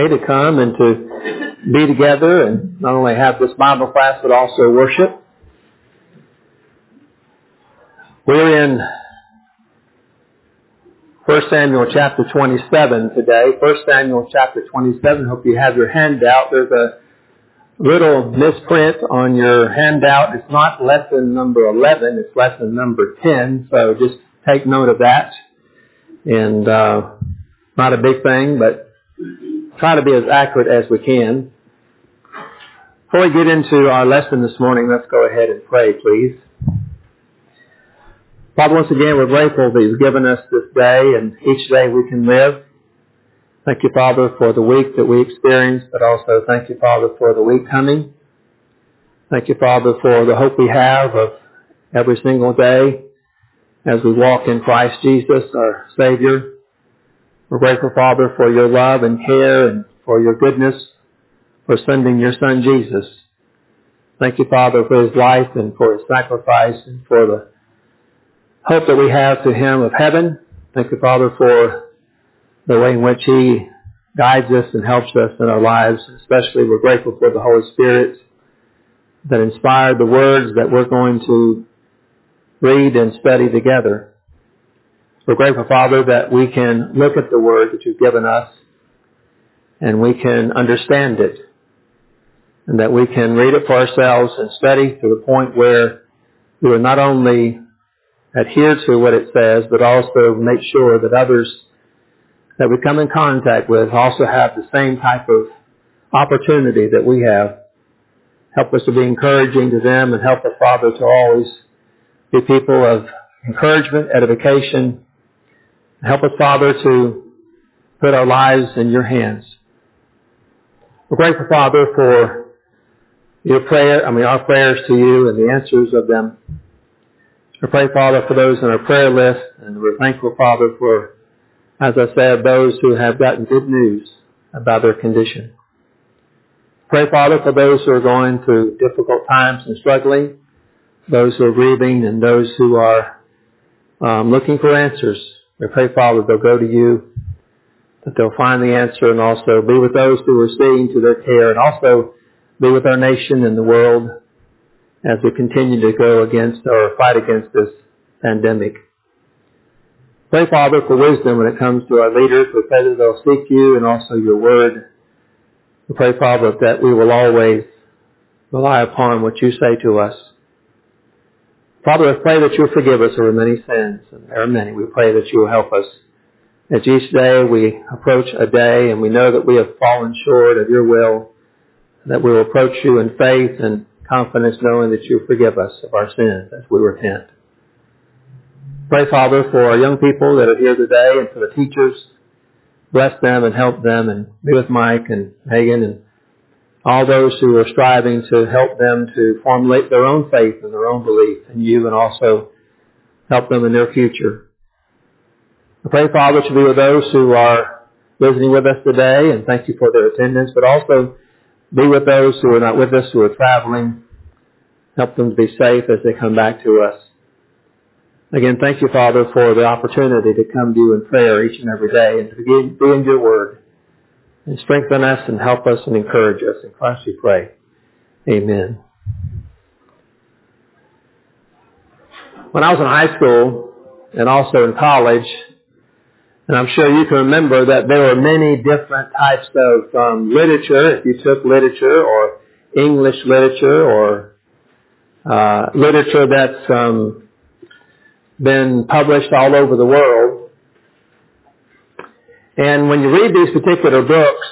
to come and to be together and not only have this Bible class but also worship. We're in 1 Samuel chapter 27 today. 1 Samuel chapter 27. Hope you have your handout. There's a little misprint on your handout. It's not lesson number 11. It's lesson number 10. So just take note of that. And not a big thing, but try to be as accurate as we can. Before we get into our lesson this morning, let's go ahead and pray, please. Father, once again, we're grateful that You've given us this day and each day we can live. Thank You, Father, for the week that we experienced, but also thank You, Father, for the week coming. Thank You, Father, for the hope we have of every single day as we walk in Christ Jesus, our Savior. We're grateful, Father, for Your love and care and for Your goodness, for sending Your Son, Jesus. Thank You, Father, for His life and for His sacrifice and for the hope that we have to Him of heaven. Thank You, Father, for the way in which He guides us and helps us in our lives. Especially, we're grateful for the Holy Spirit that inspired the words that we're going to read and study together. We're grateful, Father, that we can look at the Word that You've given us and we can understand it and that we can read it for ourselves and study to the point where we will not only adhere to what it says, but also make sure that others that we come in contact with also have the same type of opportunity that we have. Help us to be encouraging to them and help us, Father, to always be people of encouragement, edification. Help us, Father, to put our lives in Your hands. We're grateful, Father, for our prayers to You and the answers of them. We pray, Father, for those on our prayer list, and we're thankful, Father, for, as I said, those who have gotten good news about their condition. Pray, Father, for those who are going through difficult times and struggling, those who are grieving, and those who are looking for answers. We pray, Father, they'll go to You, that they'll find the answer, and also be with those who are seeing to their care, and also be with our nation and the world as we continue to go against or fight against this pandemic. Pray, Father, for wisdom when it comes to our leaders. We pray that they'll seek You and also Your Word. We pray, Father, that we will always rely upon what You say to us. Father, I pray that You'll forgive us over many sins, and there are many. We pray that You will help us. As each day we approach a day and we know that we have fallen short of Your will, that we will approach You in faith and confidence, knowing that You'll forgive us of our sins as we repent. Pray, Father, for our young people that are here today and for the teachers. Bless them and help them, and be with Mike and Megan and all those who are striving to help them to formulate their own faith and their own belief in You, and also help them in their future. I pray, Father, to be with those who are visiting with us today, and thank You for their attendance, but also be with those who are not with us, who are traveling. Help them to be safe as they come back to us. Again, thank You, Father, for the opportunity to come to You in prayer each and every day and to be in Your Word. And strengthen us and help us and encourage us. In Christ we pray. Amen. When I was in high school and also in college, and I'm sure you can remember that there were many different types of literature. If you took literature or English literature or literature that's been published all over the world. And when you read these particular books,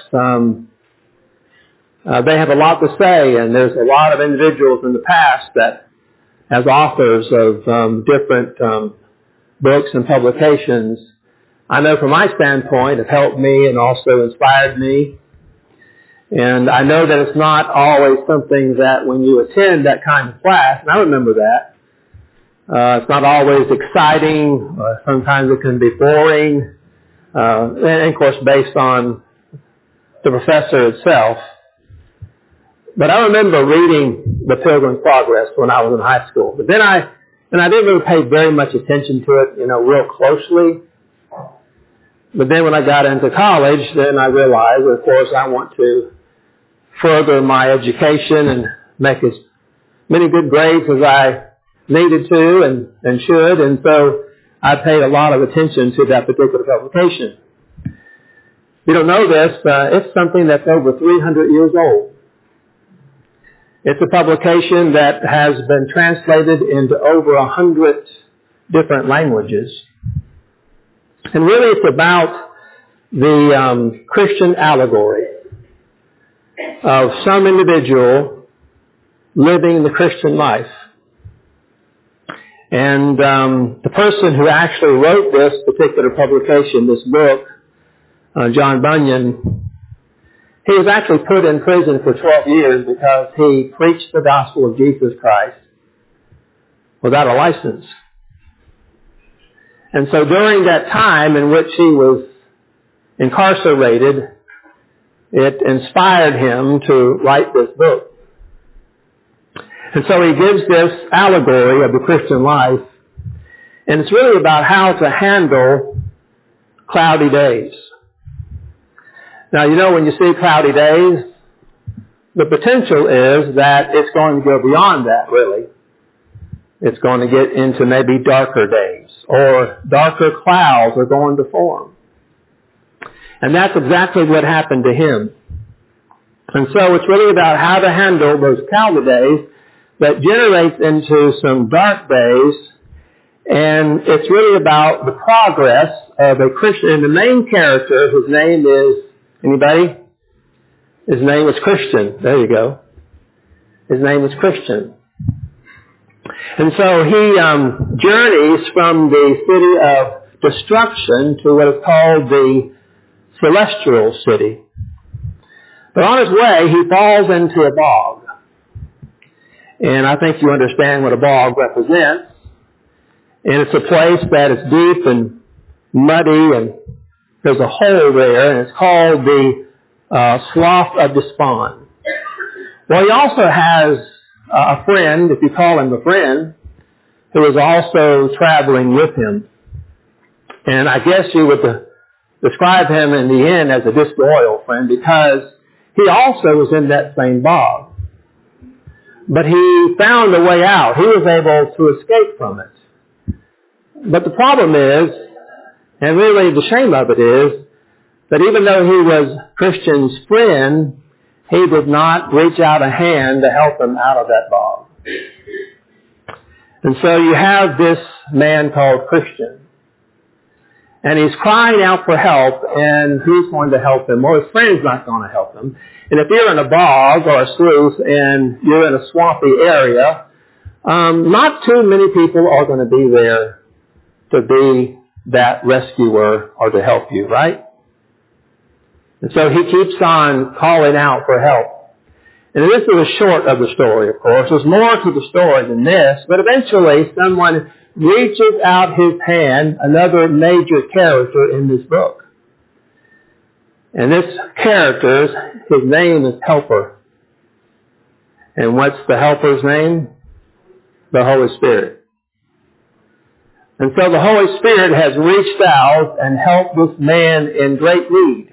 they have a lot to say, and there's a lot of individuals in the past that, as authors of different books and publications, I know from my standpoint have helped me and also inspired me. And I know that it's not always something that when you attend that kind of class, and I remember that, it's not always exciting. Sometimes it can be boring. And of course based on the professor itself. But I remember reading The Pilgrim's Progress when I was in high school. But then I didn't really pay very much attention to it, real closely. But then when I got into college, then I realized, of course, I want to further my education and make as many good grades as I needed to and should. And so I paid a lot of attention to that particular publication. If you don't know this, it's something that's over 300 years old. It's a publication that has been translated into over 100 different languages. And really it's about the Christian allegory of some individual living the Christian life. And the person who actually wrote this particular publication, this book, John Bunyan, he was actually put in prison for 12 years because he preached the gospel of Jesus Christ without a license. And so during that time in which he was incarcerated, it inspired him to write this book. And so he gives this allegory of the Christian life, and it's really about how to handle cloudy days. Now, you know, when you see cloudy days, the potential is that it's going to go beyond that, really. It's going to get into maybe darker days, or darker clouds are going to form. And that's exactly what happened to him. And so it's really about how to handle those cloudy days that generates into some dark days. And it's really about the progress of a Christian. And the main character, his name is, anybody? His name is Christian. There you go. His name is Christian. And so he journeys from the city of destruction to what is called the celestial city. But on his way, he falls into a bog. And I think you understand what a bog represents. And it's a place that is deep and muddy, and there's a hole there, and it's called the Slough of Despond. Well, he also has a friend, if you call him a friend, who is also traveling with him. And I guess you would describe him in the end as a disloyal friend, because he also was in that same bog. But he found a way out. He was able to escape from it. But the problem is, and really the shame of it is, that even though he was Christian's friend, he did not reach out a hand to help him out of that bog. And so you have this man called Christian. And he's crying out for help, and who's going to help him? Well, his friend's not going to help him. And if you're in a bog or a sluice and you're in a swampy area, not too many people are going to be there to be that rescuer or to help you, right? And so he keeps on calling out for help. And this is the short of the story, of course. There's more to the story than this, but eventually someone reaches out his hand, another major character in this book. And this character, his name is Helper. And what's the helper's name? The Holy Spirit. And so the Holy Spirit has reached out and helped this man in great need.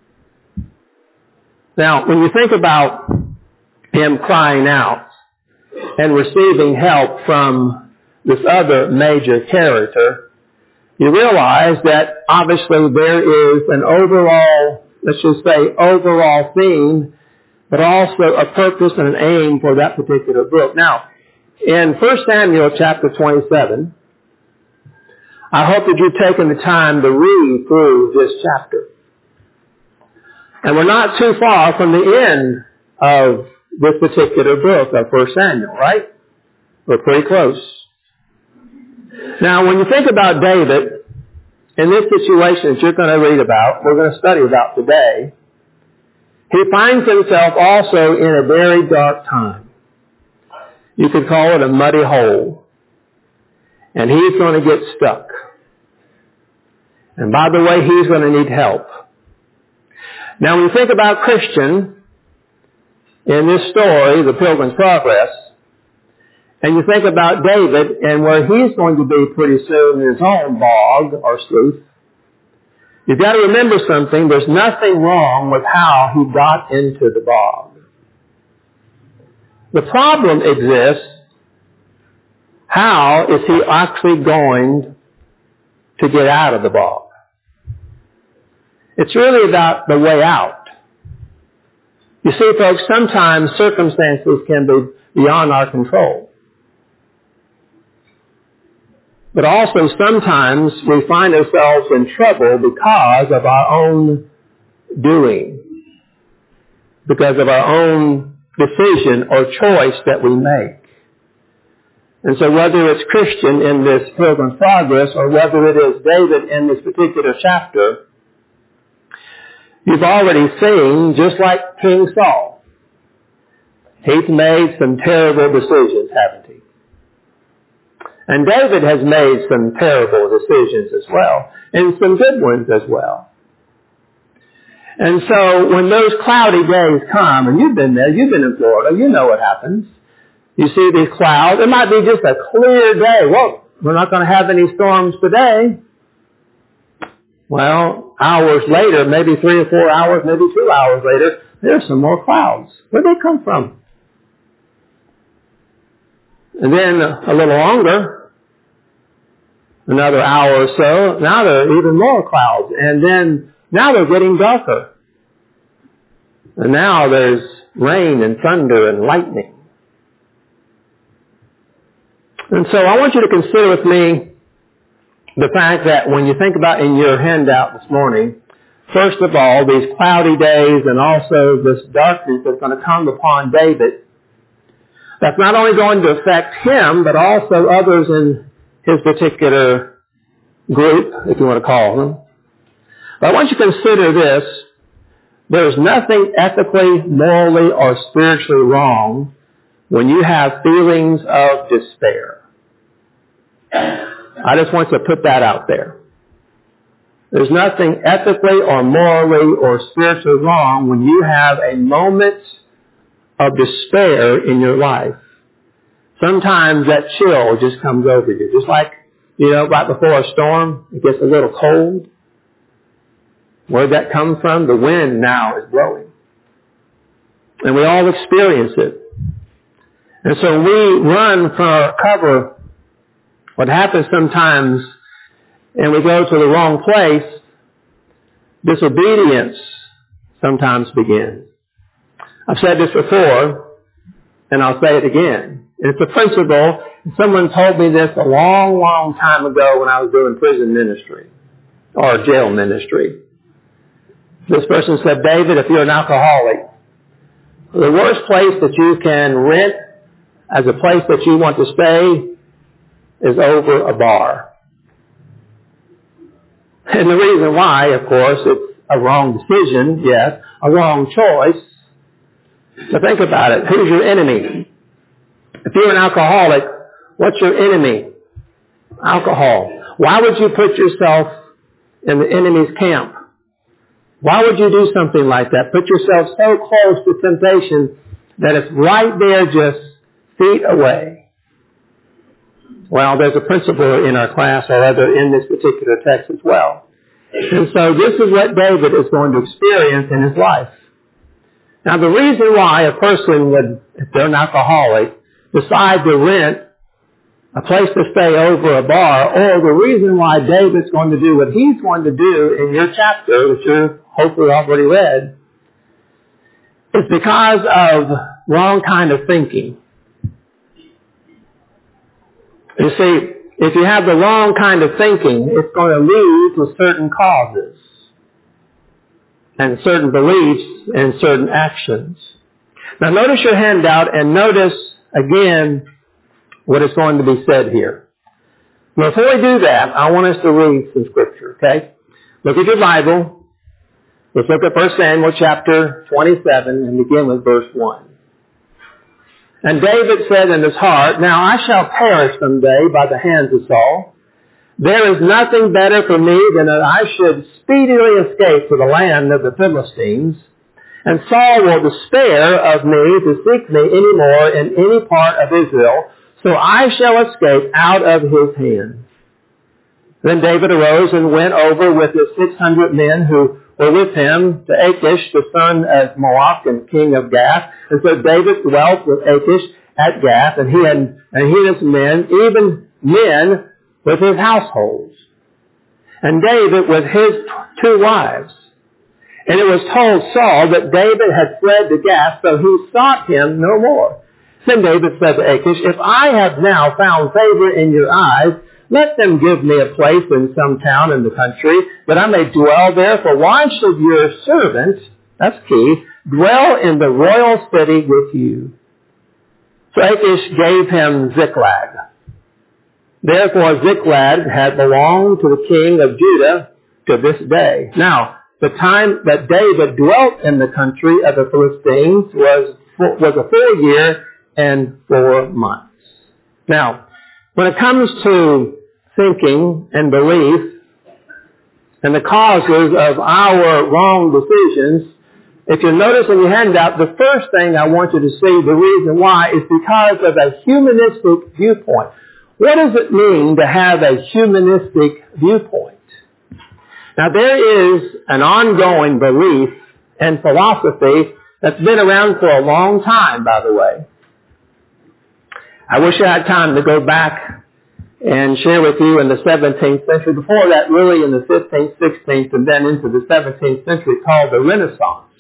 Now, when you think about him crying out and receiving help from this other major character, you realize that obviously there is an overall, let's just say overall theme, but also a purpose and an aim for that particular book. Now, in 1 Samuel chapter 27, I hope that you've taken the time to read through this chapter. And we're not too far from the end of this particular book of 1 Samuel, right? We're pretty close. Now, when you think about David, in this situation that you're going to read about, we're going to study about today, he finds himself also in a very dark time. You could call it a muddy hole. And he's going to get stuck. And by the way, he's going to need help. Now, when you think about Christian in this story, The Pilgrim's Progress, and you think about David and where he's going to be pretty soon in his own bog or sluice, You've got to remember something. There's nothing wrong with how he got into the bog. The problem exists, how is he actually going to get out of the bog? It's really about the way out. You see, folks, sometimes circumstances can be beyond our control. But also sometimes we find ourselves in trouble because of our own doing, because of our own decision or choice that we make. And so whether it's Christian in this Pilgrim's Progress or whether it is David in this particular chapter, you've already seen, just like King Saul, he's made some terrible decisions, haven't he? And David has made some terrible decisions as well, and some good ones as well. And so when those cloudy days come, and you've been there, you've been in Florida, you know what happens. You see these clouds. It might be just a clear day. Well, we're not going to have any storms today. Well, hours later, maybe 3 or 4 hours, maybe 2 hours later, there's some more clouds. Where'd they come from? And then a little longer, another hour or so, now there are even more clouds. And then now they're getting darker. And now there's rain and thunder and lightning. And so I want you to consider with me the fact that when you think about in your handout this morning, first of all, these cloudy days and also this darkness that's going to come upon David, that's not only going to affect him, but also others in his particular group, if you want to call them. But I want you to consider this. There's nothing ethically, morally, or spiritually wrong when you have feelings of despair. I just want to put that out there. There's nothing ethically or morally or spiritually wrong when you have a moment of despair in your life. Sometimes that chill just comes over you. Just like, right before a storm, it gets a little cold. Where'd that come from? The wind now is blowing. And we all experience it. And so we run for our cover. What happens sometimes, and we go to the wrong place, disobedience sometimes begins. I've said this before, and I'll say it again. It's a principle. Someone told me this a long, long time ago when I was doing prison ministry or jail ministry. This person said, David, if you're an alcoholic, the worst place that you can rent as a place that you want to stay is over a bar. And the reason why, of course, it's a wrong decision, yes, a wrong choice. So think about it. Who's your enemy? If you're an alcoholic, what's your enemy? Alcohol. Why would you put yourself in the enemy's camp? Why would you do something like that? Put yourself so close to temptation that it's right there just feet away. Well, there's a principle in our class, or rather in this particular text as well. And so this is what David is going to experience in his life. Now, the reason why a person would, if they're an alcoholic, decide to rent a place to stay over a bar, or the reason why David's going to do what he's going to do in your chapter, which you've hopefully already read, is because of wrong kind of thinking. You see, if you have the wrong kind of thinking, it's going to lead to certain causes and certain beliefs and certain actions. Now notice your handout and notice again what is going to be said here. Before we do that, I want us to read some scripture, okay? Look at your Bible. Let's look at 1 Samuel chapter 27 and begin with verse 1. And David said in his heart, Now I shall perish someday by the hands of Saul. There is nothing better for me than that I should speedily escape to the land of the Philistines, and Saul will despair of me to seek me any more in any part of Israel, so I shall escape out of his hand. Then David arose and went over with his 600 men who were with him to Achish, the son of Maoch and king of Gath. And so David dwelt with Achish at Gath, and he and his men, even men with his households. And David with his 2 wives. And it was told Saul that David had fled to Gath, so he sought him no more. Then David said to Achish, if I have now found favor in your eyes, let them give me a place in some town in the country, that I may dwell there. For why should your servant, that's key, dwell in the royal city with you? So Achish gave him Ziklag. Therefore Ziklag had belonged to the king of Judah to this day. Now, the time that David dwelt in the country of the Philistines was a full year and 4 months. Now, when it comes to thinking and belief and the causes of our wrong decisions, if you notice in your handout, the first thing I want you to see, the reason why, is because of a humanistic viewpoint. What does it mean to have a humanistic viewpoint? Now, there is an ongoing belief and philosophy that's been around for a long time, by the way. I wish I had time to go back and share with you in the 17th century. Before that, really in the 15th, 16th, and then into the 17th century, called the Renaissance.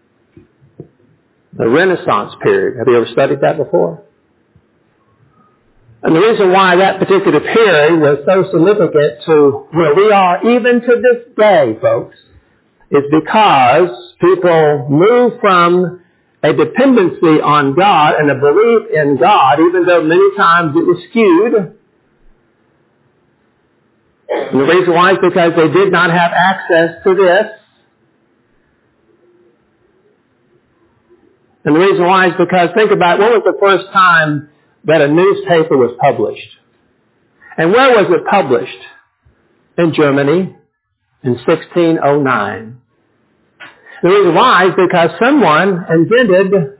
The Renaissance period. Have you ever studied that before? And the reason why that particular period was so significant to where we are even to this day, folks, is because people moved from a dependency on God and a belief in God, even though many times it was skewed. And the reason why is because they did not have access to this. And the reason why is because, think about, when was the first time that a newspaper was published? And where was it published? In Germany in 1609. The reason why is because someone invented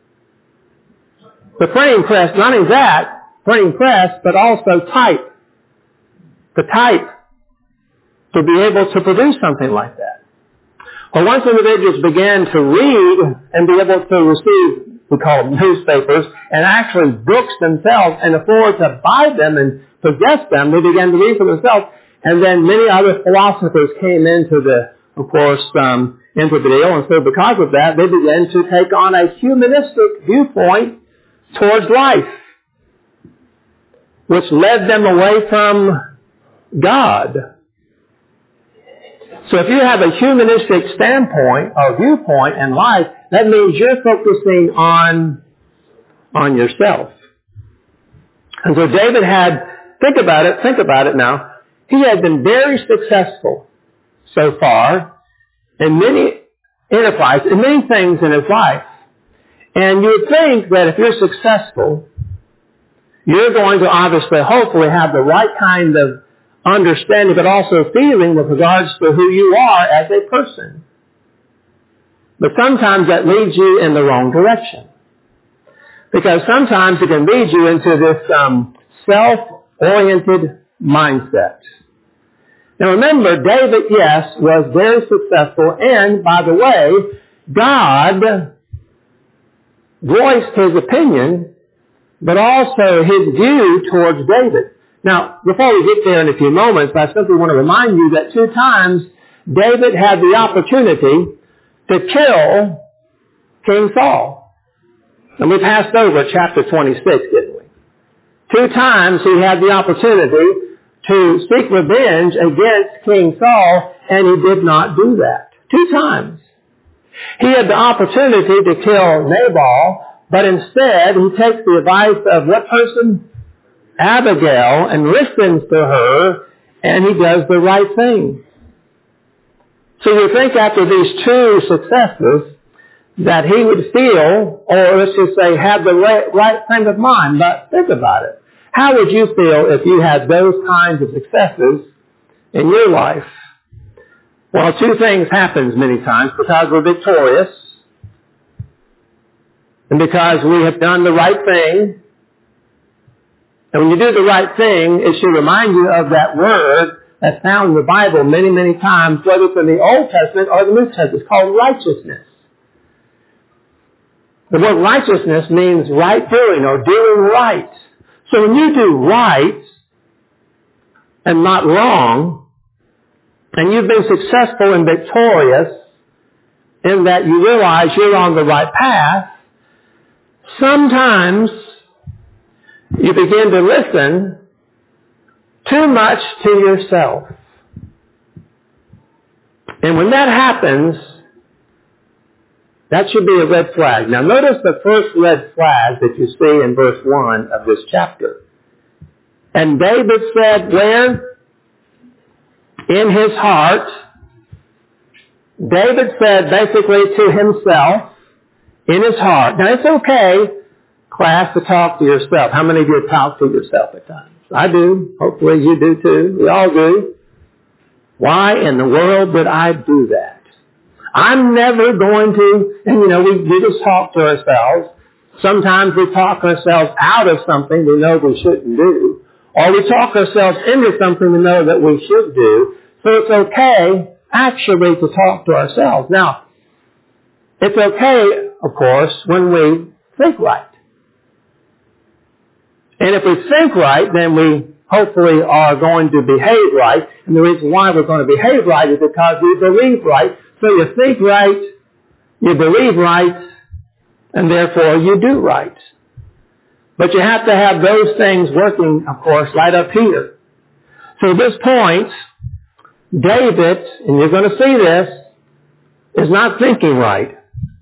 the printing press. Not only that, printing press, but also type. The type to be able to produce something like that. Well, once individuals began to read and be able to receive, we call them newspapers, and actually books themselves and afford to buy them and possess them, they began to read for themselves. And then many other philosophers came into the deal. And so because of that, they began to take on a humanistic viewpoint towards life, which led them away from God. So if you have a humanistic standpoint or viewpoint in life, that means you're focusing on yourself. And so David had, think about it now, he had been very successful so far in many enterprises, in many things in his life. And you would think that if you're successful, you're going to obviously, hopefully, have the right kind of understanding, but also feeling with regards to who you are as a person. But sometimes that leads you in the wrong direction. Because sometimes it can lead you into this self-oriented mindset. Now remember, David, yes, was very successful, and by the way, God voiced his opinion, but also his view towards David. Now, before we get there in a few moments, I simply want to remind you that 2 times David had the opportunity to kill King Saul. And we passed over chapter 26, didn't we? 2 times he had the opportunity to seek revenge against King Saul, and he did not do that. 2 times. He had the opportunity to kill Nabal, but instead he takes the advice of what person? Abigail, and listens to her, and he does the right thing. So you think after these 2 successes that he would feel, or let's just say have the right frame of mind, but think about it. How would you feel if you had those kinds of successes in your life? Well, 2 things happen many times. Because we're victorious, and because we have done the right thing. And when you do the right thing, it should remind you of that word that's found in the Bible many, many times, whether it's in the Old Testament or the New Testament. It's called righteousness. The word righteousness means right doing or doing right. So when you do right and not wrong, and you've been successful and victorious in that you realize you're on the right path, sometimes you begin to listen too much to yourself. And when that happens, that should be a red flag. Now notice the first red flag that you see in verse 1 of this chapter. And David said, where? In his heart. David said basically to himself, in his heart. Now it's okay, class, to talk to yourself. How many of you talk to yourself at times? I do. Hopefully you do too. We all do. Why in the world would I do that? I'm never going to, and we just talk to ourselves. Sometimes we talk ourselves out of something we know we shouldn't do. Or we talk ourselves into something we know that we should do. So it's okay, actually, to talk to ourselves. Now, it's okay, of course, when we think right. And if we think right, then we hopefully are going to behave right. And the reason why we're going to behave right is because we believe right. So you think right, you believe right, and therefore you do right. But you have to have those things working, of course, right up here. So at this point, David, and you're going to see this, is not thinking right.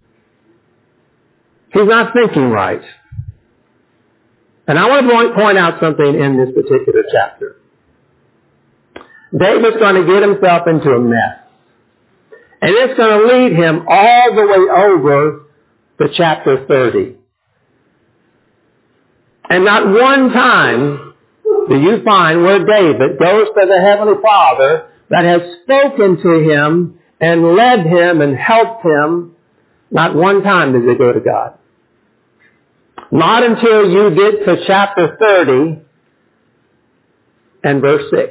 He's not thinking right. And I want to point out something in this particular chapter. David's going to get himself into a mess. And it's going to lead him all the way over to chapter 30. And not one time do you find where David goes to the Heavenly Father that has spoken to him and led him and helped him. Not one time does he go to God. Not until you get to chapter 30 and verse 6.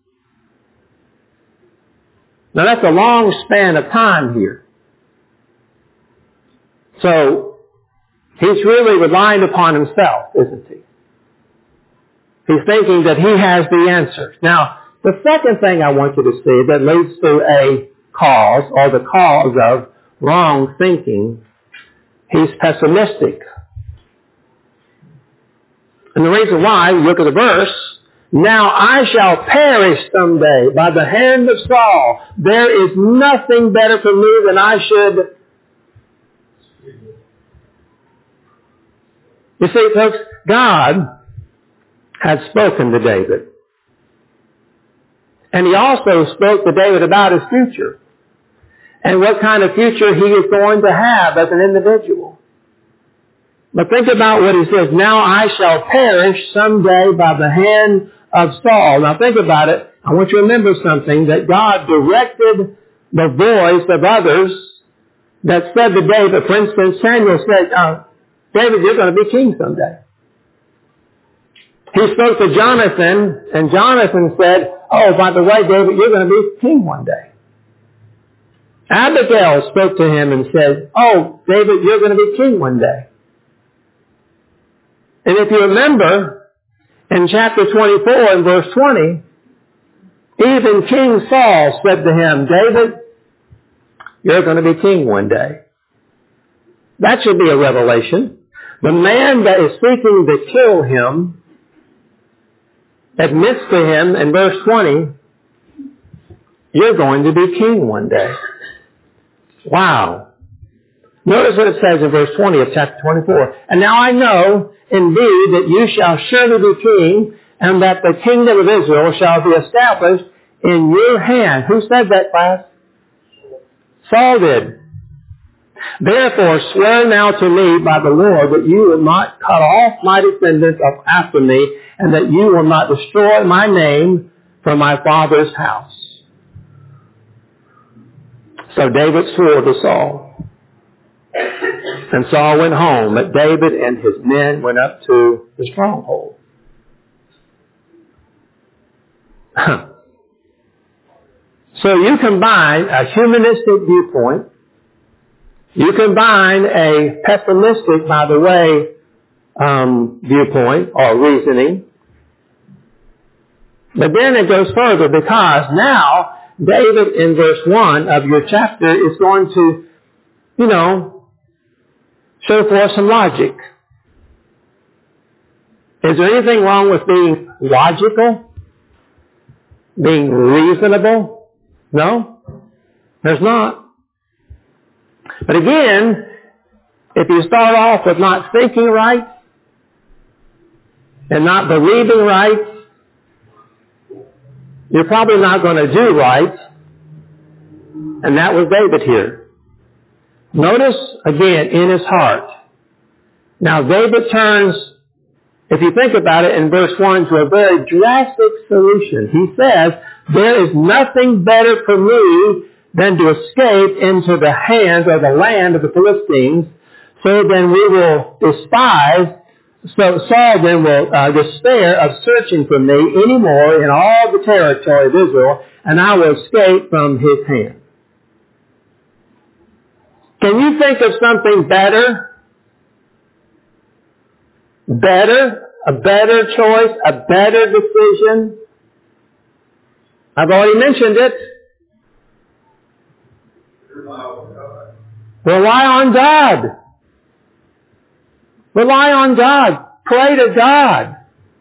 Now that's a long span of time here. So, he's really relying upon himself, isn't he? He's thinking that he has the answers. Now, the second thing I want you to see that leads to a cause, or the cause of wrong thinking, he's pessimistic. And the reason why, look at the verse, now I shall perish someday by the hand of Saul. There is nothing better for me than I should. You see, folks, God had spoken to David. And he also spoke to David about his future. And what kind of future he is going to have as an individual. But think about what he says, now I shall perish someday by the hand of Saul. Now think about it. I want you to remember something, that God directed the voice of others that said to David. For instance, Samuel said, David, you're going to be king someday. He spoke to Jonathan, and Jonathan said, oh, by the way, David, you're going to be king one day. Abigail spoke to him and said, oh, David, you're going to be king one day. And if you remember, in chapter 24 and verse 20, even King Saul said to him, David, you're going to be king one day. That should be a revelation. The man that is seeking to kill him admits to him in verse 20, you're going to be king one day. Wow. Notice what it says in verse 20 of chapter 24. And now I know, indeed, that you shall surely be king, and that the kingdom of Israel shall be established in your hand. Who said that, class? Saul did. Therefore, swear now to me by the Lord that you will not cut off my descendants after me, and that you will not destroy my name from my father's house. So David swore to Saul. And Saul went home, but David and his men went up to the stronghold. So you combine a humanistic viewpoint, you combine a pessimistic, by the way, viewpoint or reasoning, but then it goes further because now David in verse 1 of your chapter is going to, show forth some logic. Is there anything wrong with being logical? Being reasonable? No, there's not. But again, if you start off with not thinking right and not believing right, you're probably not going to do right. And that was David here. Notice again in his heart. Now David turns, if you think about it in verse 1, to a very drastic solution. He says, there is nothing better for me than to escape into the hands or the land of the Philistines. So then we will despise, so Saul then will despair of searching for me anymore in all the territory of Israel, and I will escape from his hand. Can you think of something better? Better? A better choice? A better decision? I've already mentioned it. Rely on God. Rely on God. Pray to God.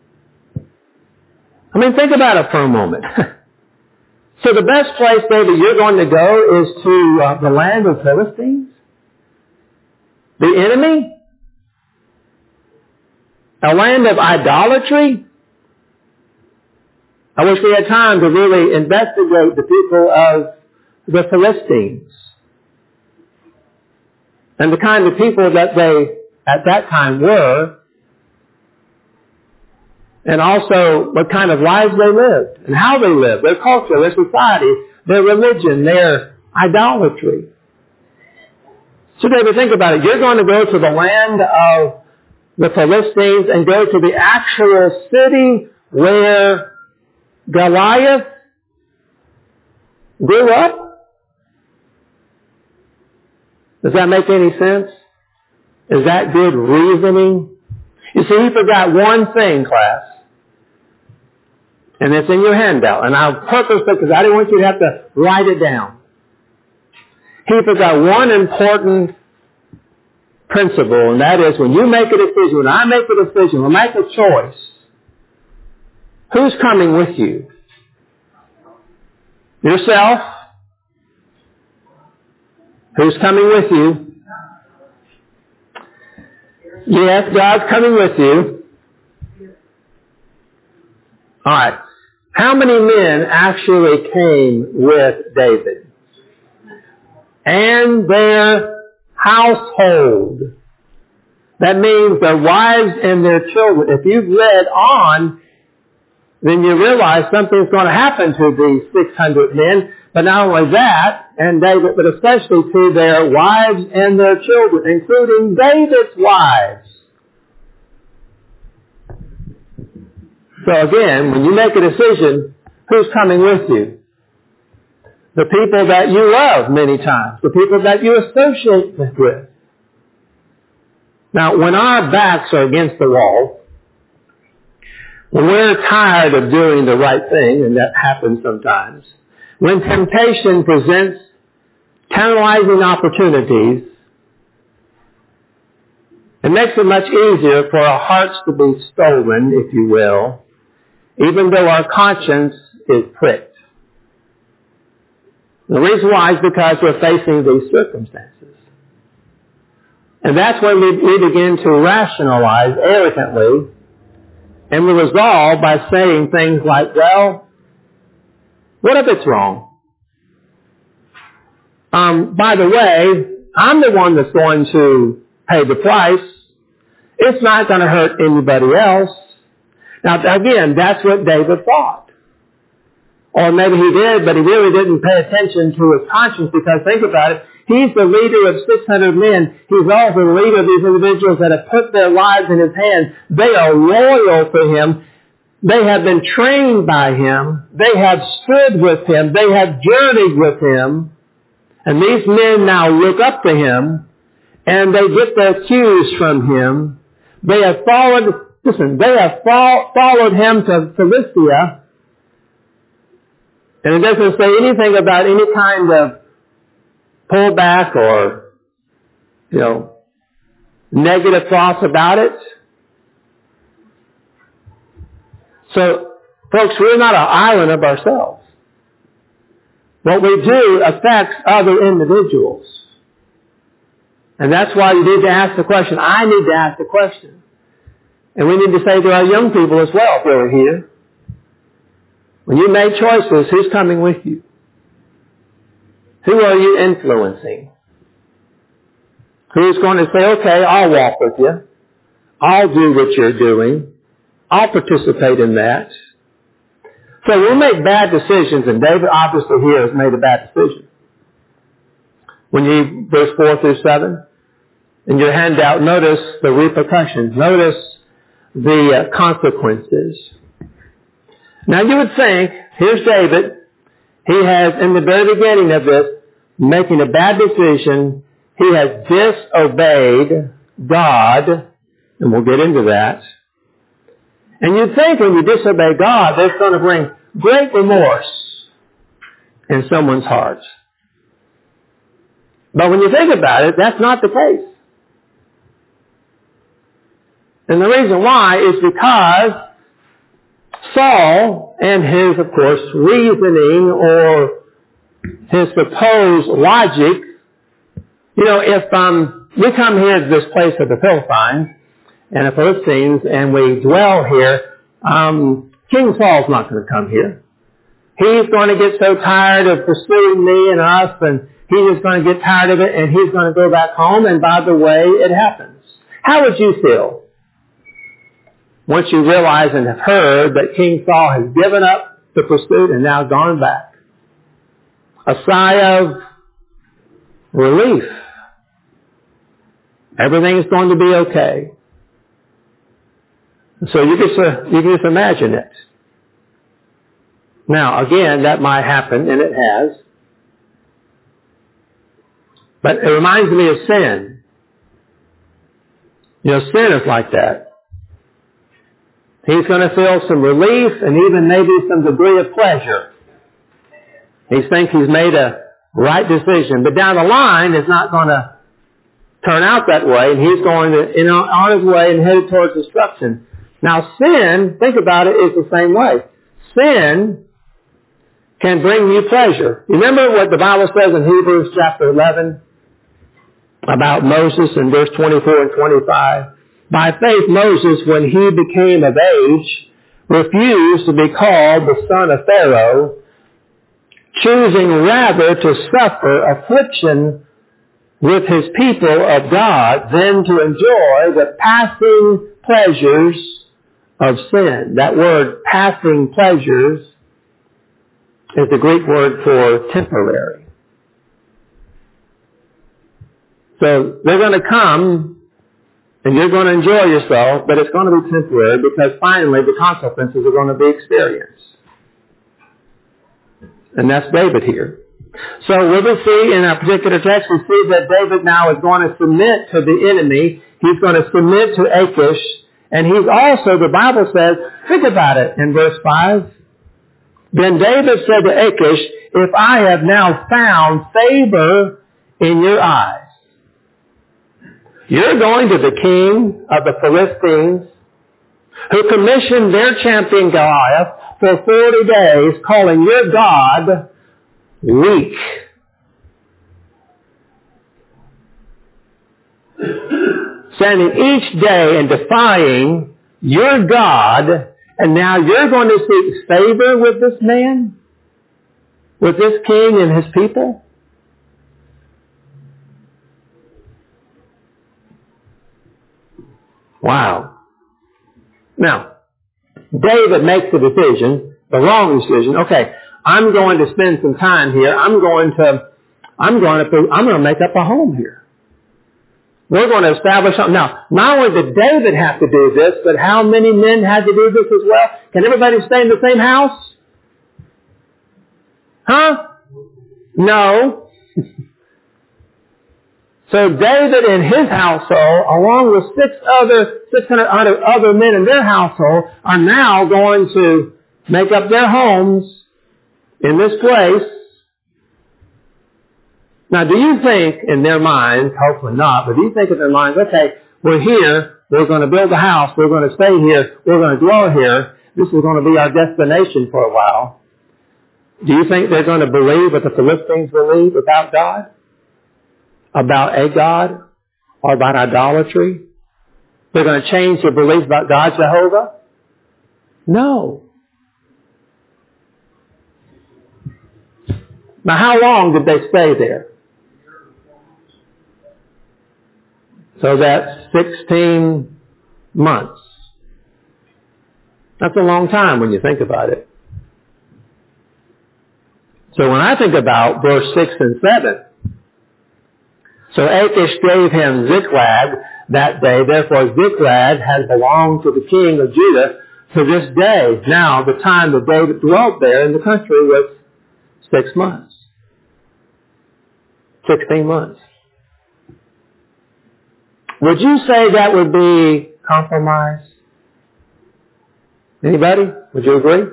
I mean, think about it for a moment. So the best place, David, you're going to go is to the land of Philistines? The enemy? A land of idolatry? I wish we had time to really investigate the people of the Philistines and the kind of people that they at that time were, and also what kind of lives they lived and how they lived, their culture, their society, their religion, their idolatry. So David, think about it. You're going to go to the land of the Philistines and go to the actual city where Goliath grew up? Does that make any sense? Is that good reasoning? You see, he forgot one thing, class. And it's in your handout. And I'll purposely, because I didn't want you to have to write it down. He forgot one important principle, and that is when you make a decision, when I make a decision, when I make a choice, who's coming with you? Yourself? Who's coming with you? Yes, God's coming with you. Alright. How many men actually came with David? And their household. That means their wives and their children. If you've read on, then you realize something's going to happen to these 600 men. But not only that, and David, but especially to their wives and their children, including David's wives. So again, when you make a decision, who's coming with you? The people that you love many times. The people that you associate with. Now, when our backs are against the wall, when we're tired of doing the right thing, and that happens sometimes, when temptation presents tantalizing opportunities, it makes it much easier for our hearts to be stolen, if you will, even though our conscience is pricked. The reason why is because we're facing these circumstances. And that's when we begin to rationalize arrogantly, and we resolve by saying things like, well, what if it's wrong? By the way, I'm the one that's going to pay the price. It's not going to hurt anybody else. Now, again, that's what David thought. Or maybe he did, but he really didn't pay attention to his conscience, because think about it. He's the leader of 600 men. He's also the leader of these individuals that have put their lives in his hands. They are loyal to him. They have been trained by him. They have stood with him. They have journeyed with him. And these men now look up to him, and they get their cues from him. They have followed him to Philistia, and it doesn't say anything about any kind of pullback or, negative thoughts about it. So, folks, we're not an island of ourselves. What we do affects other individuals. And that's why you need to ask the question. I need to ask the question. And we need to say to our young people as well, if they're here, when you make choices, who's coming with you? Who are you influencing? Who's going to say, okay, I'll walk with you. I'll do what you're doing. I'll participate in that. So we'll make bad decisions, and David obviously here has made a bad decision. When you, verse 4 through 7, in your handout, notice the repercussions. Notice the consequences. Now you would think, here's David. He has, in the very beginning of this, making a bad decision. He has disobeyed God, and we'll get into that. And you'd think when you disobey God, that's going to bring great remorse in someone's heart. But when you think about it, that's not the case. And the reason why is because Saul and his, of course, reasoning or his supposed logic, if we come here to this place of the Philistines and the Philistines and we dwell here, King Saul's not going to come here. He's going to get so tired of pursuing me and us, and he is going to get tired of it, and he's going to go back home, and by the way, it happens. How would you feel once you realize and have heard that King Saul has given up the pursuit and now gone back? A sigh of relief. Everything is going to be okay. So you can just imagine it. Now, again, that might happen, and it has. But it reminds me of sin. Sin is like that. He's going to feel some relief and even maybe some degree of pleasure. He thinks he's made a right decision. But down the line, it's not going to turn out that way, and he's going to, on his way and headed towards destruction. Now, sin, think about it, is the same way. Sin can bring you pleasure. Remember what the Bible says in Hebrews chapter 11 about Moses in verse 24 and 25? By faith, Moses, when he became of age, refused to be called the son of Pharaoh, choosing rather to suffer affliction with his people of God than to enjoy the passing pleasures of sin. That word, passing pleasures, is the Greek word for temporary. So they're going to come, and you're going to enjoy yourself, but it's going to be temporary because finally the consequences are going to be experienced. And that's David here. So we will see in our particular text, we see that David now is going to submit to the enemy. He's going to submit to Achish. And he's also, the Bible says, think about it in verse 5. Then David said to Achish, if I have now found favor in your eyes, you're going to the king of the Philistines, who commissioned their champion Goliath for 40 days, calling your God weak. Standing each day and defying your God, and now you're going to seek favor with this man? With this king and his people? Wow. Now, David makes the decision, the wrong decision. Okay, I'm going to spend some time here. I'm going to make up a home here. We're going to establish something. Now, not only did David have to do this, but how many men had to do this as well? Can everybody stay in the same house? Huh? No. So David and his household, along with 600 other men in their household, are now going to make up their homes in this place. Now, do you think in their minds, hopefully not, but do you think in their minds, okay, we're here, we're going to build a house, we're going to stay here, we're going to dwell here, this is going to be our destination for a while. Do you think they're going to believe what the Philistines believe about God? About a God? Or about idolatry? They're going to change their beliefs about God, Jehovah? No. Now, how long did they stay there? So that's 16 months. That's a long time when you think about it. So when I think about verse 6 and 7, so Achish gave him Ziklag that day, therefore Ziklag has belonged to the king of Judah to this day. Now, the time that David dwelt there in the country was 6 months. 16 months. Would you say that would be compromise? Anybody? Would you agree?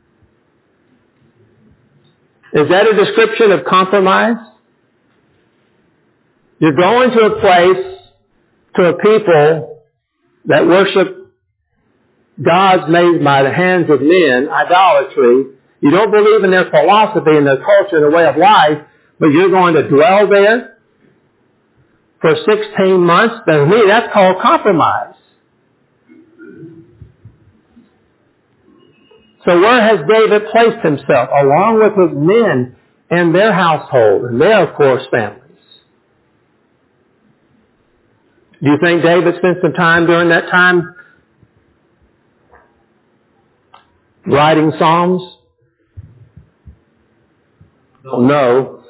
Is that a description of compromise? You're going to a place, to a people that worship gods made by the hands of men, idolatry. You don't believe in their philosophy and their culture and their way of life, but you're going to dwell there for 16 months. To me, that's called compromise. So where has David placed himself, along with his men and their household, and their, of course, families? Do you think David spent some time during that time writing Psalms? No.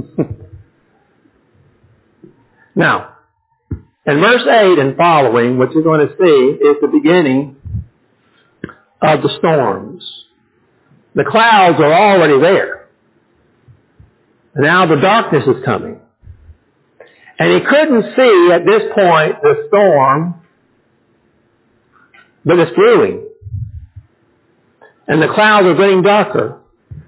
Now, in verse 8 and following, what you're going to see is the beginning of the storms. The clouds are already there. Now the darkness is coming. And he couldn't see at this point the storm, but it's brewing. And the clouds are getting darker.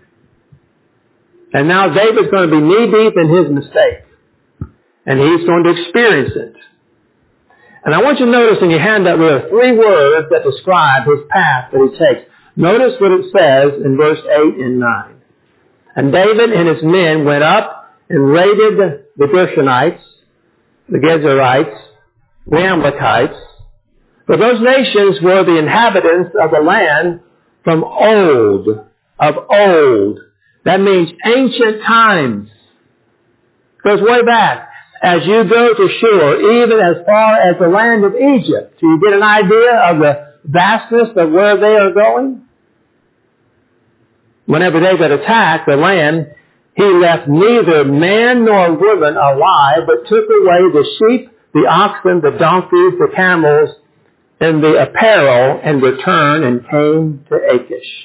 And now David's going to be knee-deep in his mistake. And he's going to experience it. And I want you to notice in your handout there are 3 words that describe his path that he takes. Notice what it says in verse 8 and 9. And David and his men went up and raided the Gershonites, the Gezerites, the Amalekites. For those nations were the inhabitants of the land from old, of old. That means ancient times. Goes way back. As you go to Shur, even as far as the land of Egypt. Do you get an idea of the vastness of where they are going? Whenever David attacked the land, he left neither man nor woman alive, but took away the sheep, the oxen, the donkeys, the camels, and the apparel, and returned and came to Achish.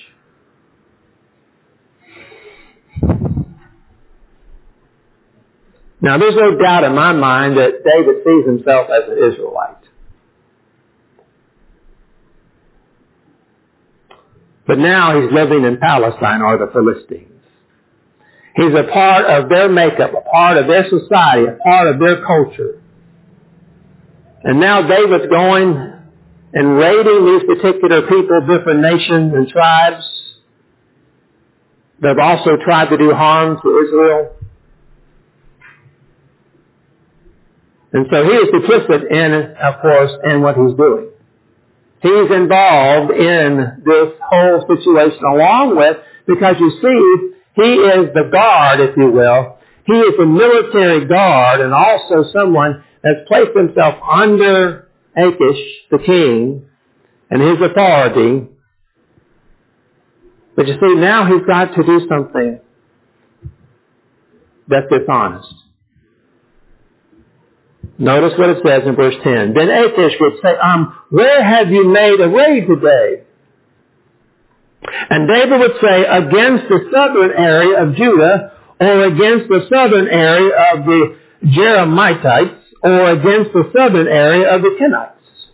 Now, there's no doubt in my mind that David sees himself as an Israelite. But now he's living in Palestine, or the Philistines. He's a part of their makeup, a part of their society, a part of their culture. And now David's going and raiding these particular people, different nations and tribes. They've also tried to do harm to Israel. And so he is complicit in, of course, in what he's doing. He's involved in this whole situation along with, because you see, he is the guard, if you will. He is the military guard and also someone that's placed himself under Achish, the king, and his authority. But you see, now he's got to do something that's dishonest. Notice what it says in verse 10. Then Achish would say, where have you made a raid today? And David would say, against the southern area of Judah, or against the southern area of the Jeremites, or against the southern area of the Kenites.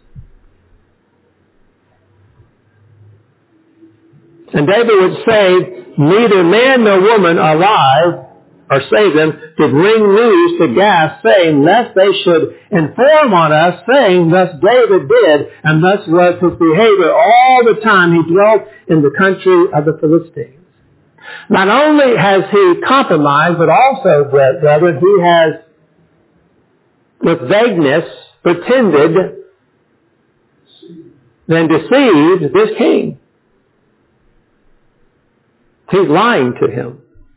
And David would say, neither man nor woman alive, or save them, to bring news to Gath, saying, lest they should inform on us, saying, thus David did, and thus was his behavior all the time he dwelt in the country of the Philistines. Not only has he compromised, but also, brethren, he has, with vagueness, pretended and deceived this king. He's lying to him.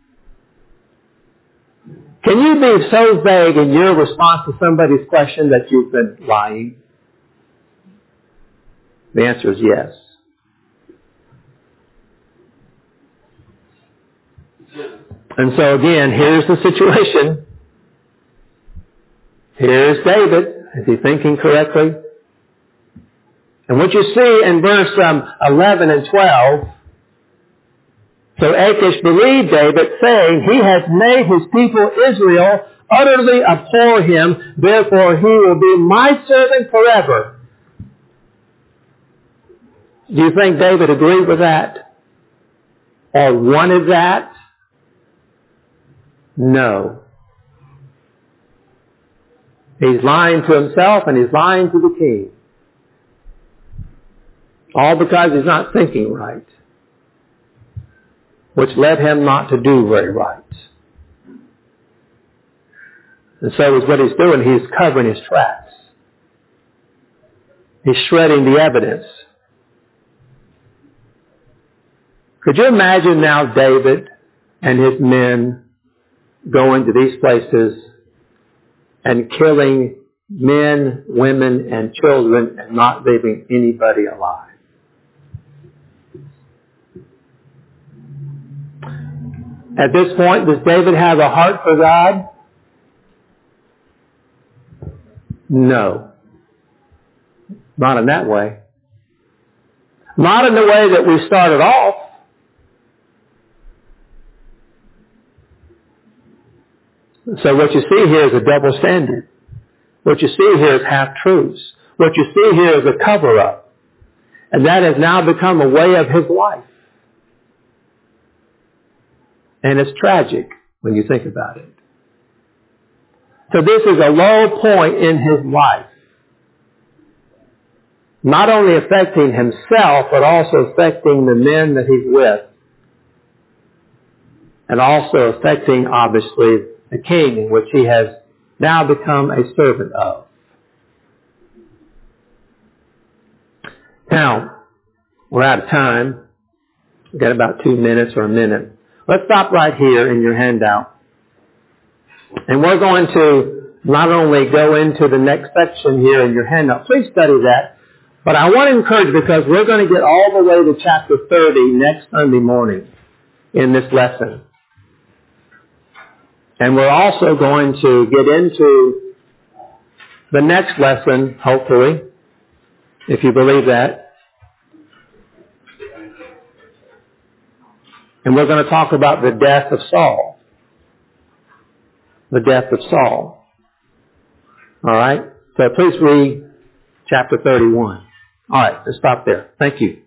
Can you be so vague in your response to somebody's question that you've been lying? The answer is yes. And so again, here's the situation. Here's David. Is he thinking correctly? And what you see in verse 11 and 12, so Achish believed David, saying, he has made his people Israel utterly abhor him, therefore he will be my servant forever. Do you think David agreed with that? Or wanted that? No. He's lying to himself and he's lying to the king. All because he's not thinking right, which led him not to do very right. And so is what he's doing. He's covering his tracks. He's shredding the evidence. Could you imagine now David and his men going to these places and killing men, women, and children and not leaving anybody alive? At this point, does David have a heart for God? No. Not in that way. Not in the way that we started off. So what you see here is a double standard. What you see here is half-truths. What you see here is a cover-up. And that has now become a way of his life. And it's tragic when you think about it. So this is a low point in his life. Not only affecting himself, but also affecting the men that he's with. And also affecting, obviously, the king, which he has now become a servant of. Now, we're out of time. We've got about 2 minutes or a minute. Let's stop right here in your handout. And we're going to not only go into the next section here in your handout. Please study that. But I want to encourage you, because we're going to get all the way to chapter 30 next Sunday morning in this lesson. And we're also going to get into the next lesson, hopefully, if you believe that. And we're going to talk about the death of Saul. The death of Saul. All right? So please read chapter 31. All right, let's stop there. Thank you.